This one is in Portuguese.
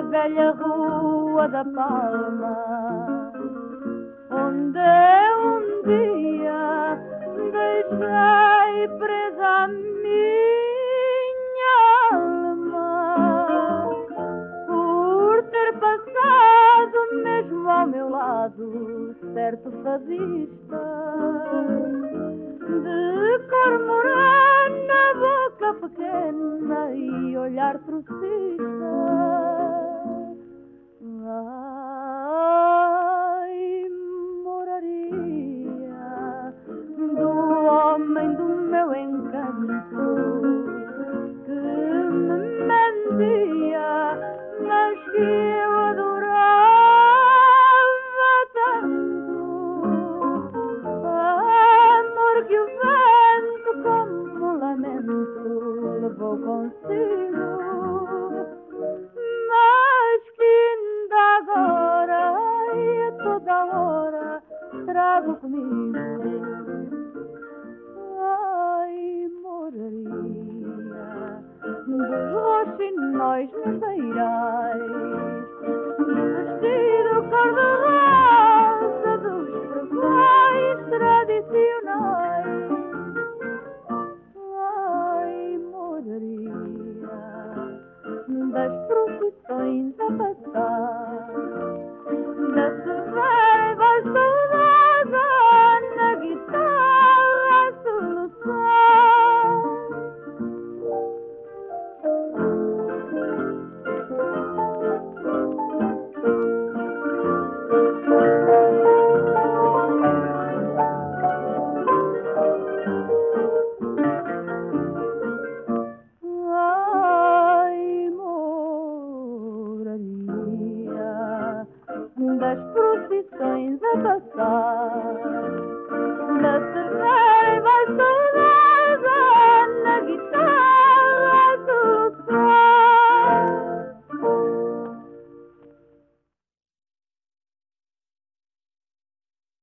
da velha Rua da Palma, onde um dia deixei presa a minha alma, por ter passado mesmo ao meu lado certo fadista, de cor morena, boca pequena e olhar trocista. Ai, moraria do homem do meu encanto, que me mentia, mas que eu adorava tanto. Amor que o vento, como lamento, levou consigo, mas que ainda agora e a toda hora trago comigo. Ai, moraria dos roxinóis nos beirais, do vestido cor-de-rosa, dos provais tradicionais. Ai, moraria das procissões a passar, da severa voz saudosa na guitarra a soluçar. Das procissões a passar,